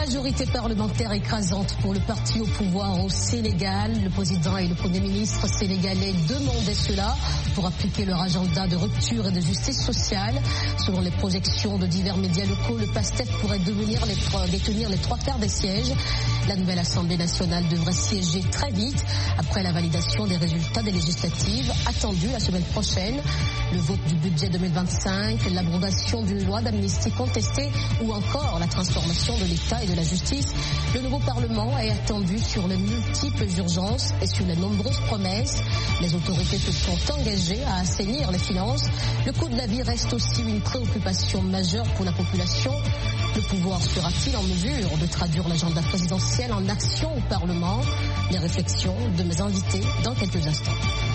Majorité parlementaire écrasante pour le parti au pouvoir au Sénégal. Le président et le premier ministre sénégalais demandaient cela pour appliquer leur agenda de rupture et de justice sociale. Selon les projections de divers médias locaux, le PASTEF pourrait détenir les 3/4 des sièges. La nouvelle Assemblée nationale devrait siéger très vite après la validation des résultats des législatives attendues la semaine prochaine. Le vote du budget 2025, l'abrogation d'une loi d'amnistie contestée ou encore la transformation de l'État et de la justice. Le nouveau Parlement est attendu sur les multiples urgences et sur les nombreuses promesses. Les autorités se sont engagées à assainir les finances. Le coût de la vie reste aussi une préoccupation majeure pour la population. Le pouvoir sera-t-il en mesure de traduire l'agenda présidentiel en action au Parlement? Les réflexions de mes invités dans quelques instants.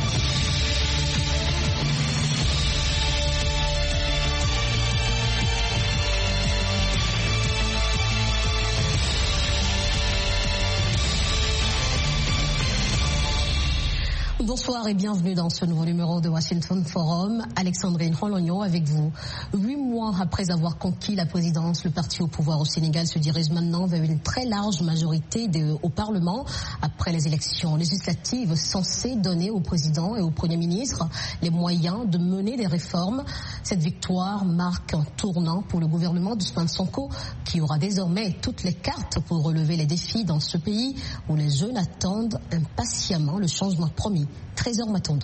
Bonsoir et bienvenue dans ce nouveau numéro de Washington Forum. Alexandrine Rologno avec vous. 8 mois après avoir conquis la présidence, le parti au pouvoir au Sénégal se dirige maintenant vers une très large majorité au Parlement après les élections législatives censées donner au président et au Premier ministre les moyens de mener des réformes. Cette victoire marque un tournant pour le gouvernement d'Ousmane Sonko qui aura désormais toutes les cartes pour relever les défis dans ce pays où les jeunes attendent impatiemment le changement promis. Trésor Matondo.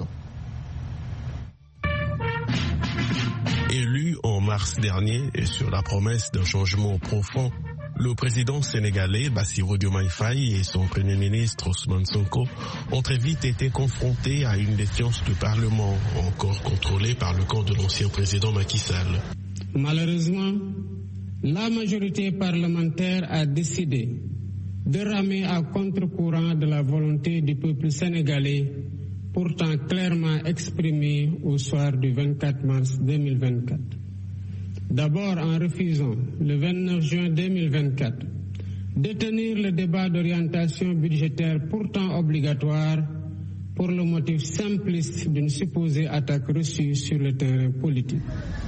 Élu en mars dernier et sur la promesse d'un changement profond, le président sénégalais Bassirou Diomaye Faye et son premier ministre Ousmane Sonko ont très vite été confrontés à une défiance du Parlement, encore contrôlée par le camp de l'ancien président Macky Sall. Malheureusement, la majorité parlementaire a décidé de ramer à contre-courant de la volonté du peuple sénégalais, pourtant clairement exprimée au soir du 24 mars 2024. D'abord en refusant, le 29 juin 2024, de tenir le débat d'orientation budgétaire pourtant obligatoire pour le motif simpliste d'une supposée attaque reçue sur le terrain politique.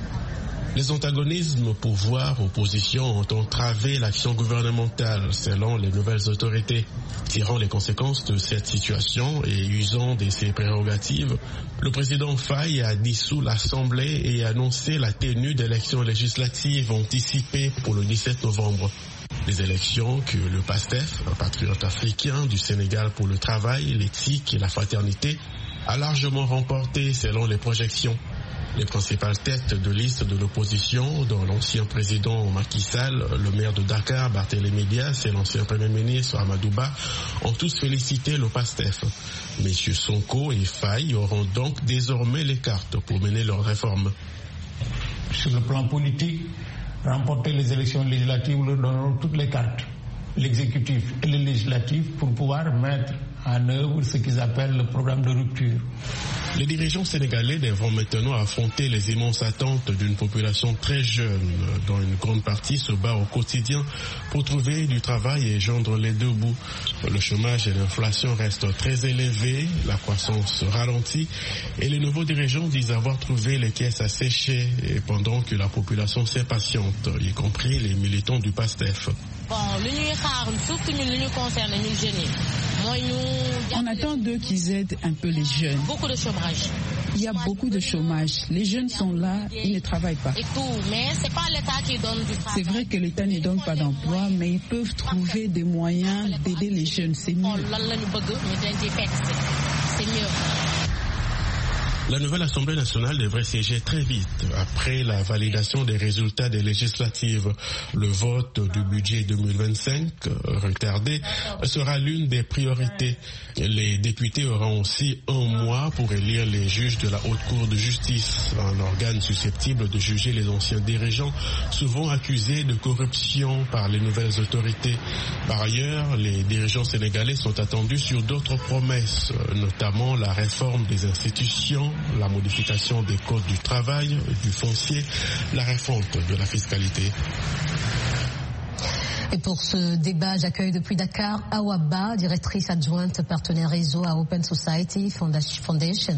Les antagonismes pouvoir-opposition ont entravé l'action gouvernementale selon les nouvelles autorités. Tirant les conséquences de cette situation et usant de ses prérogatives, le président Faye a dissous l'Assemblée et annoncé la tenue d'élections législatives anticipées pour le 17 novembre. Les élections que le PASTEF, un patriote africain du Sénégal pour le travail, l'éthique et la fraternité, a largement remporté selon les projections. Les principales têtes de liste de l'opposition, dont l'ancien président Macky Sall, le maire de Dakar, Barthélémy Dias, et l'ancien premier ministre Amadou Ba, ont tous félicité le PASTEF. Messieurs Sonko et Faye auront donc désormais les cartes pour mener leurs réformes. Sur le plan politique, remporter les élections législatives leur donneront toutes les cartes, l'exécutif et le législatif, pour pouvoir mettre en œuvre ce qu'ils appellent le programme de rupture. Les dirigeants sénégalais devront maintenant affronter les immenses attentes d'une population très jeune, dont une grande partie se bat au quotidien pour trouver du travail et joindre les deux bouts. Le chômage et l'inflation restent très élevés, la croissance ralentit et les nouveaux dirigeants disent avoir trouvé les caisses à sécher, et pendant que la population s'impatiente, y compris les militants du PASTEF. On attend d'eux qu'ils aident un peu les jeunes. Beaucoup de chômage. Il y a beaucoup de chômage. Les jeunes sont là, ils ne travaillent pas. Mais c'est pas l'État qui donne du travail. C'est vrai que l'État ne donne pas d'emploi, mais ils peuvent trouver des moyens d'aider les jeunes. C'est mieux. C'est mieux. La nouvelle Assemblée nationale devrait siéger très vite après la validation des résultats des législatives. Le vote du budget 2025, retardé, sera l'une des priorités. Les députés auront aussi 1 mois pour élire les juges de la Haute Cour de justice, un organe susceptible de juger les anciens dirigeants, souvent accusés de corruption par les nouvelles autorités. Par ailleurs, les dirigeants sénégalais sont attendus sur d'autres promesses, notamment la réforme des institutions, la modification des codes du travail, du foncier, la refonte de la fiscalité. Et pour ce débat, j'accueille depuis Dakar Awa Ba, directrice adjointe partenaire réseau à Open Society Foundation.